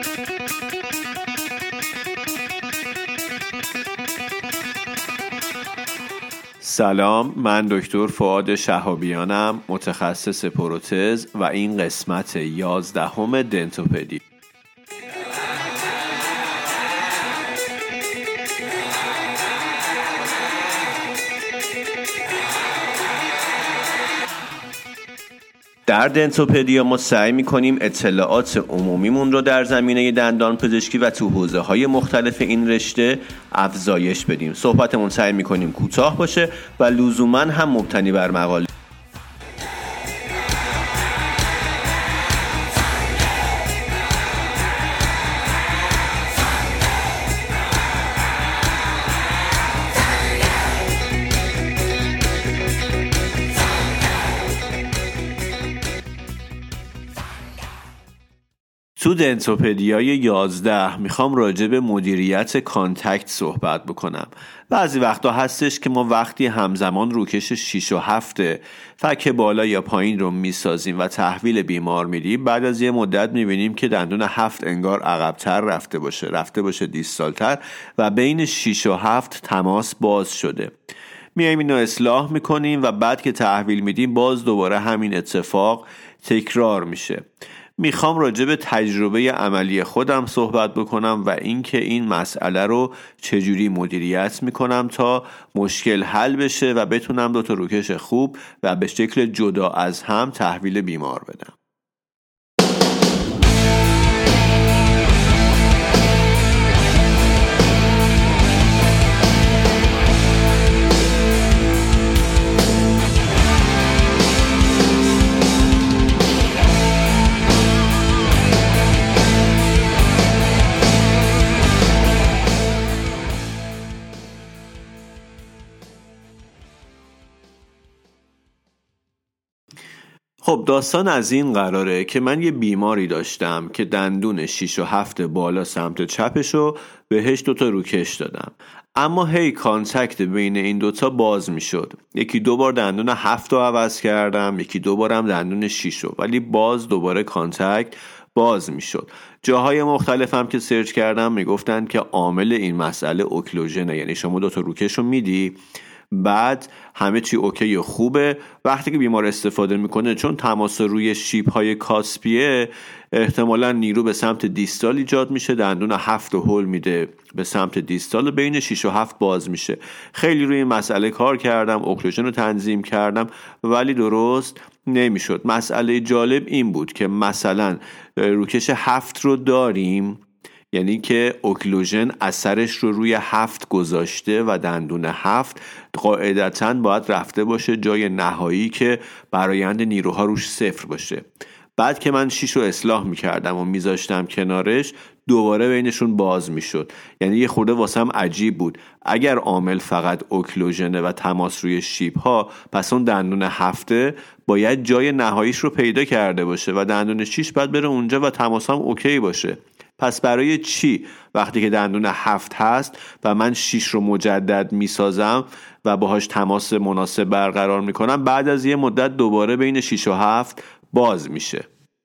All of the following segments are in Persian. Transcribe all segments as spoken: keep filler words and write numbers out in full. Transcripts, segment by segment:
سلام، من دکتر فؤاد شهابیانم، متخصص پروتز و این قسمت یازدهم دنتوپدی. در دنتوپدیا ما سعی می‌کنیم اطلاعات عمومیمون رو در زمینه دندان پزشکی و تو حوزه‌های مختلف این رشته افزایش بدیم. صحبتمون سعی می‌کنیم کوتاه باشه و لزوماً هم مبتنی بر مقاله. تو دنتوپدیای یازده میخوام راجع به مدیریت کانتکت صحبت بکنم. بعضی وقتا هستش که ما وقتی همزمان روکش شش و هفت فک بالا یا پایین رو میسازیم و تحویل بیمار میدیم، بعد از یه مدت میبینیم که دندون هفت انگار عقب‌تر رفته باشه رفته باشه دیستالتر و بین شش و هفت تماس باز شده. میایم اینو اصلاح میکنیم و بعد که تحویل میدیم باز دوباره همین اتفاق تکرار میشه. میخوام راجع به تجربه عملی خودم صحبت بکنم و اینکه این مسئله رو چجوری مدیریت میکنم تا مشکل حل بشه و بتونم دو تا روکش خوب و به شکل جدا از هم تحویل بیمار بدم. خب داستان از این قراره که من یه بیماری داشتم که دندون شش و هفت بالا سمت چپشو بهش دوتا روکش دادم، اما هی کانتکت بین این دوتا باز می شد. یکی دو بار دندون هفت رو عوض کردم، یکی دو بارم دندون شش رو، ولی باز دوباره کانتکت باز می شد. جاهای مختلف هم که سرچ کردم می گفتن که عامل این مسئله اوکلوژنه، یعنی شما دوتا روکش رو میدی بعد همه چی اوکی و خوبه، وقتی که بیمار استفاده میکنه چون تماس روی شیب های کاسپیه احتمالا نیرو به سمت دیستال ایجاد میشه، دندون هفت و هول میده به سمت دیستال و بین شش و هفت باز میشه. خیلی روی این مسئله کار کردم، اوکلوژن رو تنظیم کردم ولی درست نمیشد. مسئله جالب این بود که مثلا روکش هفت رو داریم، یعنی که اوکلوژن اثرش رو روی هفت گذاشته و دندون هفت قاعدتاً باید رفته باشه جای نهایی که برآیند نیروها روش صفر باشه. بعد که من شیش رو اصلاح میکردم و میذاشتم کنارش دوباره بینشون باز میشد. یعنی یه خورده واسم عجیب بود، اگر عامل فقط اوکلوژنه و تماس روی شیب ها، پس اون دندون هفته باید جای نهاییش رو پیدا کرده باشه و دندون شیش باید بره اونجا و تماس هم اوکی باشه. پس برای چی وقتی که دندون هفت هست و من شیش رو مجدد میسازم و باهاش تماس مناسب برقرار میکنم، بعد از یه مدت دوباره بین شیش و هفت باز میشه؟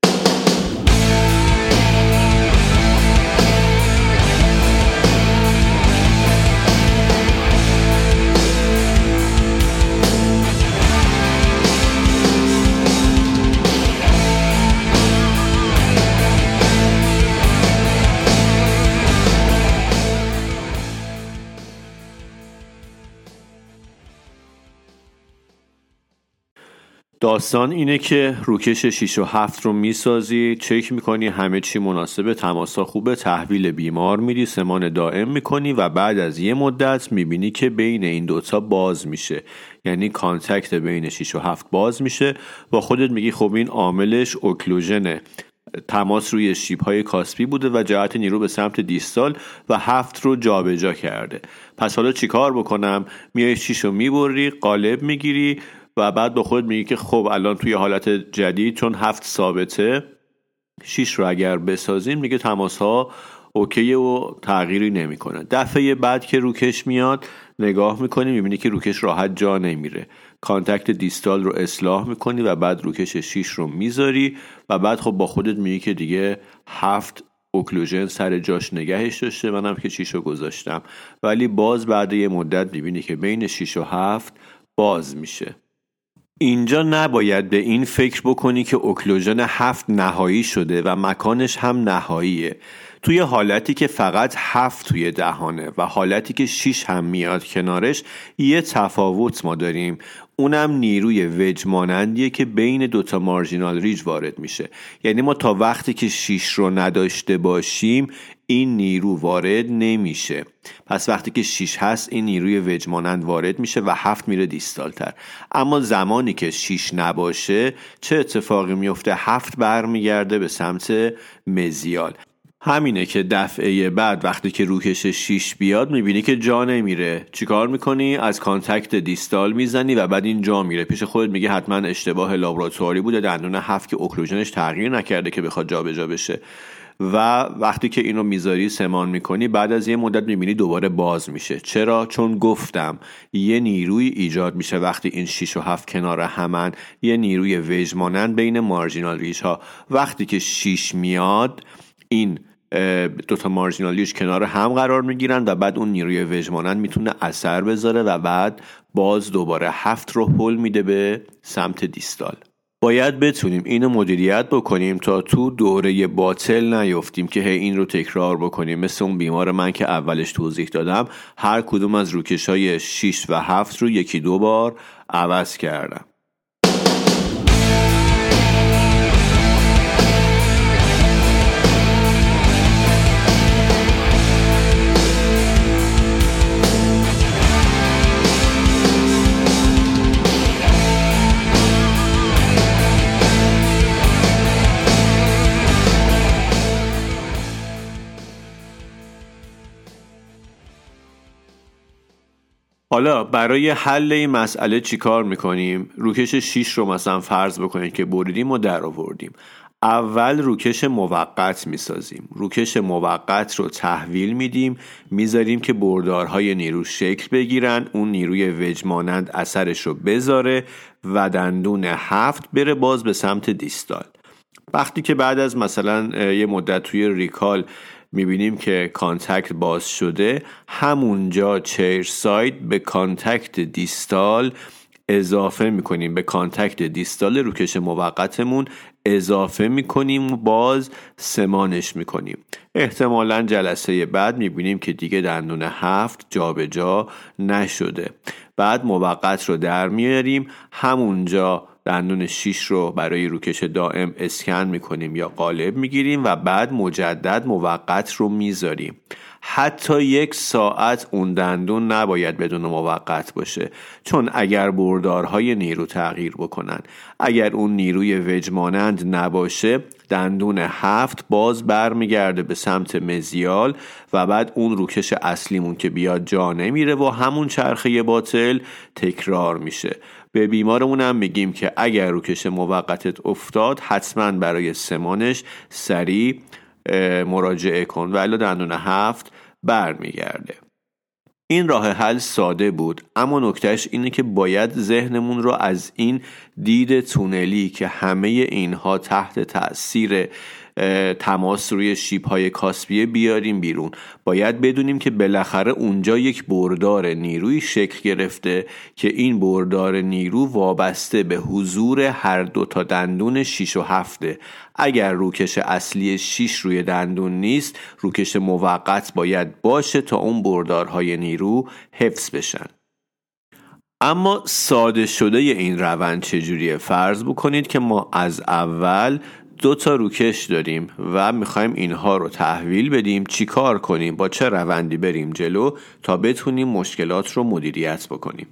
داستان اینه که روکش شش و هفت رو میسازی، چک میکنی همه چی مناسبه، تماسا خوبه، تحویل بیمار میدی، سمان دائم میکنی و بعد از یه مدت میبینی که بین این دوتا باز میشه، یعنی کانتکت بین شش و هفت باز میشه. با خودت میگی خب این عاملش اوکلوژنه، تماس روی شیب های کاسپی بوده و جهت نیرو به سمت دیستال و هفت رو جابجا کرده. پس حالا چی کار بکنم؟ میای شش رو میبری، قالب میگیری و بعد با خودت میگی که خب الان توی حالت جدید چون هفت ثابته، شش رو اگر بسازیم میگه تماس ها اوکیه و تغییری نمیکنه. دفعه بعد که روکش میاد نگاه میکنی میبینی که روکش راحت جا نمیره، کانتکت دیستال رو اصلاح میکنی و بعد روکش شش رو میذاری و بعد خب با خودت میگی که دیگه هفت اوکلوژن سر جاش نگهش داشته، منم که شیشو گذاشتم، ولی باز بعد یه مدت میبینی که بین شیش و هفت باز میشه. اینجا نباید به این فکر بکنی که اوکلوژن هفت نهایی شده و مکانش هم نهاییه. توی حالتی که فقط هفت توی دهانه و حالتی که شیش هم میاد کنارش یه تفاوت ما داریم، اونم نیروی وج مانندیه که بین دوتا مارژینال ریج وارد میشه. یعنی ما تا وقتی که شیش رو نداشته باشیم این نیرو وارد نمیشه، پس وقتی که شیش هست این نیروی وج مانند وارد میشه و هفت میره دیستال تر. اما زمانی که شیش نباشه چه اتفاقی میفته؟ هفت برمیگرده به سمت مزیال. همینه که دفعه بعد وقتی که روکش شیش بیاد میبینی که جا نمیره. چیکار میکنی؟ از کانتکت دیستال میزنی و بعد این جا میره. پیش خودت میگه حتما اشتباه لابراتواری بوده، دندون هفت که اوکلوژنش تغییر نکرده که بخواد جا به جا بشه. و وقتی که اینو میذاری سمان میکنی بعد از یه مدت میبینی دوباره باز میشه. چرا؟ چون گفتم یه نیروی ایجاد میشه وقتی این شیش و هفت کنار همن، یه نیروی وج مانند بین مارژینال ریج ها. وقتی که شیش میاد این دوتا مارژینال ریج کنار هم قرار میگیرن و بعد اون نیروی وج مانند میتونه اثر بذاره و بعد باز دوباره هفت رو هل میده به سمت دیستال. باید بتونیم اینو مدیریت بکنیم تا تو دوره باطل نیفتیم که هی این رو تکرار بکنیم، مثل اون بیمار من که اولش توضیح دادم هر کدوم از روکش‌های شش و هفت رو یکی دو بار عوض کردم. حالا برای حل این مسئله چی کار میکنیم؟ روکش شیش رو مثلا فرض بکنید که بریدیم و در آوردیم. اول روکش موقت میسازیم. روکش موقت رو تحویل میدیم، میذاریم که بردارهای نیرو شکل بگیرن، اون نیروی وج مانند اثرش رو بذاره و دندون هفت بره باز به سمت دیستال. وقتی که بعد از مثلا یه مدت توی ریکال میبینیم که کانتکت باز شده، همونجا چیر ساید به کانتکت دیستال اضافه میکنیم، به کانتکت دیستال روکش موقتمون اضافه میکنیم و باز سمانش میکنیم. احتمالاً جلسه بعد میبینیم که دیگه دندون هفت جا به جا نشده. بعد موقت رو در میاریم، همونجا دندون شیش رو برای روکش دائم اسکن میکنیم یا قالب میگیریم و بعد مجدد موقت رو میذاریم. حتی یک ساعت اون دندون نباید بدون موقت باشه، چون اگر بردارهای نیرو تغییر بکنن، اگر اون نیروی وج مانند نباشه، دندون هفت باز برمیگرده به سمت مزیال و بعد اون روکش اصلیمون که بیاد جا نمیره و همون چرخه باطل تکرار میشه. به بیمارمون هم میگیم که اگر روکش موقتت افتاد حتما برای سمانش سریع مراجعه کن و الا دندون هفت برمیگرده. این راه حل ساده بود، اما نکتهش اینه که باید ذهنمون رو از این دید تونلی که همه اینها تحت تأثیر تماس روی شیب‌های کاسپیه بیاریم بیرون. باید بدونیم که بالاخره اونجا یک بردار نیروی شکل گرفته که این بردار نیرو وابسته به حضور هر دو تا دندون شیش و هفته. اگر روکش اصلی شیش روی دندون نیست، روکش موقت باید باشه تا اون بردارهای نیرو حفظ بشن. اما ساده شده این روند چجوریه؟ فرض بکنید که ما از اول دو تا روکش داریم و میخوایم اینها رو تحویل بدیم. چی کار کنیم؟ با چه روندی بریم جلو تا بتونیم مشکلات رو مدیریت بکنیم؟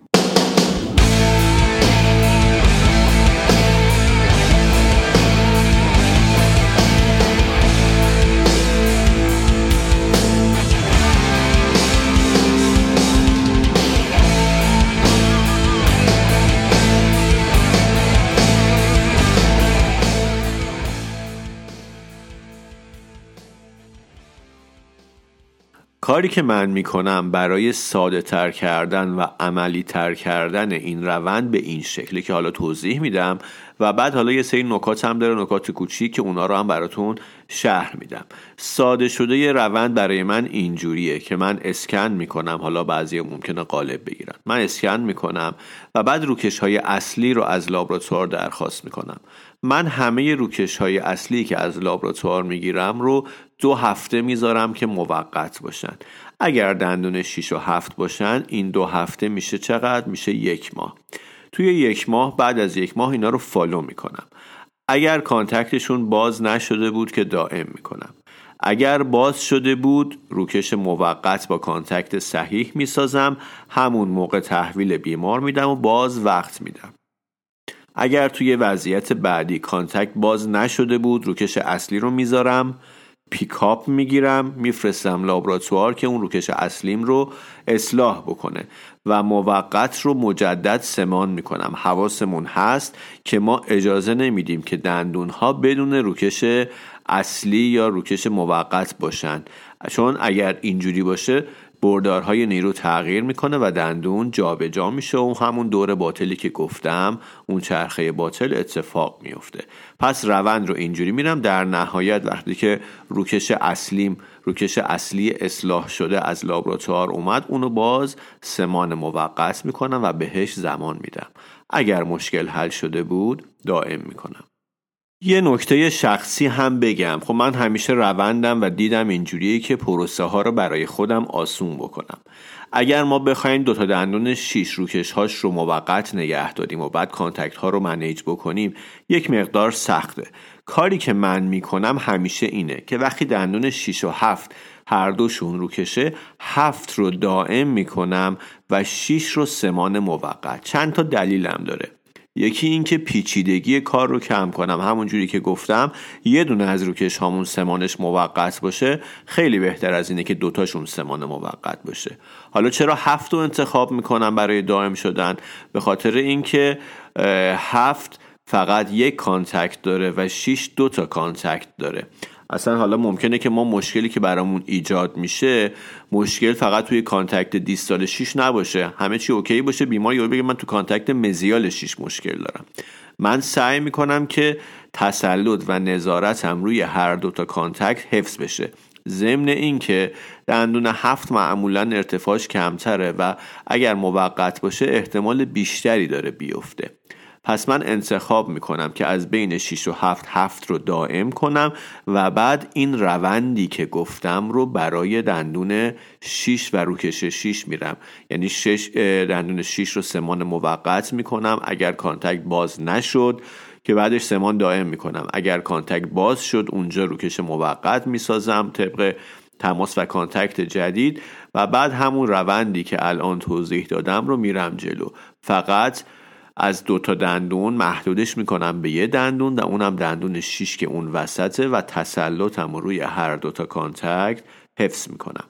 کاری که من میکنم برای ساده تر کردن و عملی تر کردن این روند به این شکلی که حالا توضیح میدم و بعد حالا یه سری نکات هم داره، نکات کوچیک که اونا رو هم براتون شرح میدم. ساده شده یه روند برای من اینجوریه که من اسکن میکنم، حالا بعضی ممکنه قالب بگیرن، من اسکن میکنم و بعد روکش های اصلی رو از لابراتوار درخواست میکنم. من همه روکش های اصلی که از لابراتوار میگیرم رو دو هفته میذارم که موقت باشن. اگر دندون شش و هفت باشن این دو هفته میشه چقدر؟ میشه یک ماه. توی یک ماه بعد از یک ماه اینا رو فالو میکنم. اگر کانتکتشون باز نشده بود که دائم میکنم. اگر باز شده بود روکش موقت با کانتکت صحیح میسازم، همون موقع تحویل بیمار میدم و باز وقت میدم. اگر توی وضعیت بعدی کانتکت باز نشده بود روکش اصلی رو میذارم، پیکاپ میگیرم، میفرستم لابراتوار که اون روکش اصلیم رو اصلاح بکنه و موقت رو مجدد سمان میکنم. حواسمون هست که ما اجازه نمیدیم که دندونها بدون روکش اصلی یا روکش موقت باشن، چون اگر اینجوری باشه بردارهای نیرو تغییر میکنه و دندون جابجا جا میشه و همون دور باطلی که گفتم، اون چرخه باطل اتفاق میفته. پس روند رو اینجوری میرم. در نهایت وقتی که روکش اصلیم روکش اصلی اصلاح شده از لابراتوار اومد، اونو باز سمان موقت میکنم و بهش زمان میدم. اگر مشکل حل شده بود دائم میکنم. یه نکته شخصی هم بگم. خب من همیشه روندم و دیدم اینجوریه که پروسه ها رو برای خودم آسون بکنم. اگر ما بخوایم دوتا دندون شیش روکش هاش رو موقت نگه داریم و بعد کانتکت ها رو منیج بکنیم، یک مقدار سخته. کاری که من میکنم همیشه اینه که وقتی دندون شیش و هفت هر دوشون روکشه، هفت رو دائم میکنم و شیش رو سمان موقت. چند تا دلیلم داره. یکی این که پیچیدگی کار رو کم کنم. همون جوری که گفتم یه دونه از روکش هامون سمانش موقت باشه خیلی بهتر از اینه که دوتاشون سمان موقت باشه. حالا چرا هفت رو انتخاب میکنم برای دائم شدن؟ به خاطر اینکه هفت فقط یک کانتکت داره و شش دو تا کانتکت داره. اصلا حالا ممکنه که ما مشکلی که برامون ایجاد میشه مشکل فقط توی کانتکت دیستال شش نباشه، همه چی اوکی باشه، بیمار یهو بگه من تو کانتکت مزیال شش مشکل دارم. من سعی میکنم که تسلط و نظارتم روی هر دو تا کانتکت حفظ بشه. ضمن این که دندون هفت معمولا ارتفاعش کمتره و اگر موقت باشه احتمال بیشتری داره بیفته. پس من انتخاب میکنم که از بین شش و هفت هفت رو دائم کنم و بعد این روندی که گفتم رو برای دندون شش و روکش شش میرم. یعنی شش دندون شش رو سمان موقت میکنم. اگر کانتکت باز نشد که بعدش سمان دائم میکنم. اگر کانتکت باز شد اونجا روکش موقت میسازم طبق تماس و کانتکت جدید و بعد همون روندی که الان توضیح دادم رو میرم جلو. فقط از دو تا دندون محدودش میکنم به یه دندون و اونم دندون شش که اون وسطه و تسلطم روی هر دو تا کانتکت حفظ میکنم.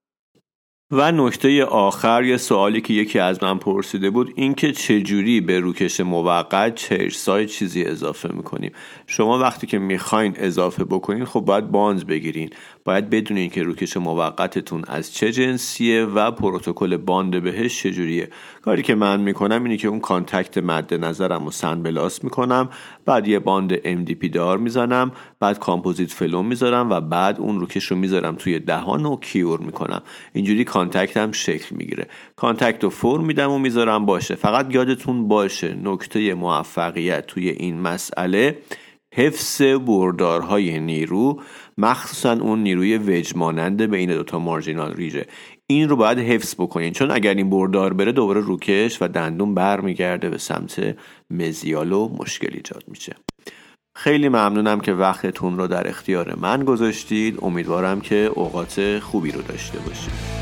و نکته آخر، یه سوالی که یکی از من پرسیده بود، این که چجوری به روکش موقت چرسای چیزی اضافه میکنیم. شما وقتی که میخواین اضافه بکنین خب باید باند بگیرین، باید بدونین که روکش موقتتون از چه جنسیه و پروتکل باند بهش چجوریه. کاری که من میکنم اینه که اون کانتکت مد نظرم رو سن بلاس میکنم، بعد یه باند ام دی پی دار میزنم، بعد کامپوزیت فلوم میذارم و بعد اون روکش رو میذارم توی دهان و کیور میکنم. اینجوری کانتکت هم شکل میگیره. کانتکت رو فور میدم و میذارم باشه. فقط یادتون باشه نکته موفقیت توی این مسئله حفظ بردارهای نیرو، مخصوصا اون نیروی وج ماننده بین دوتا مارجینال ریجه. این رو باید حفظ بکنین، چون اگر این بردار بره دوباره روکش و دندون برمیگرده به سمت مزیال و مشکل ایجاد میشه. خیلی ممنونم که وقتتون رو در اختیار من گذاشتید. امیدوارم که اوقات خوبی رو داشته باشید.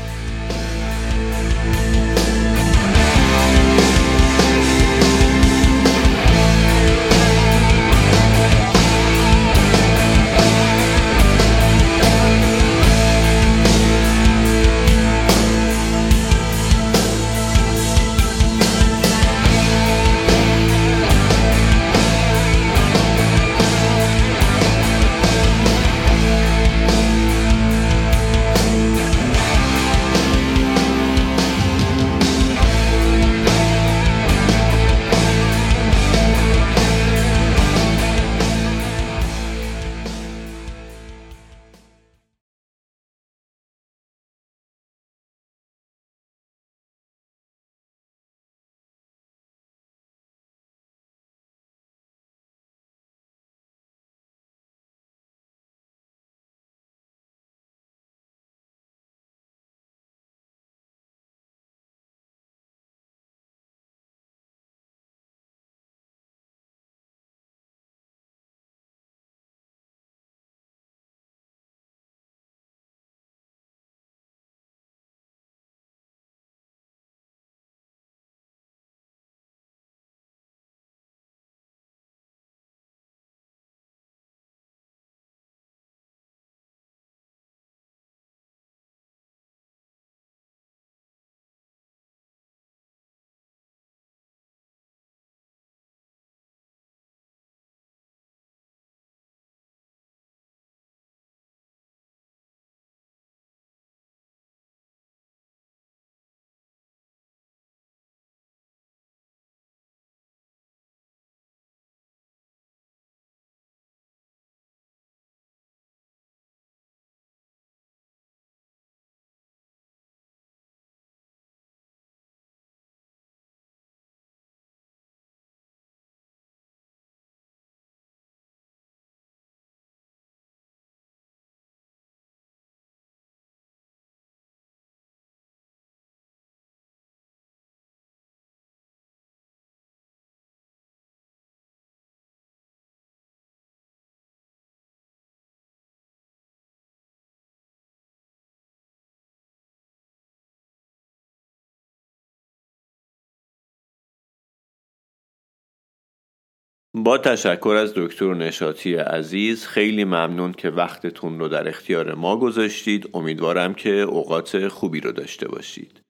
با تشکر از دکتر نشاطی عزیز، خیلی ممنون که وقتتون رو در اختیار ما گذاشتید. امیدوارم که اوقات خوبی رو داشته باشید.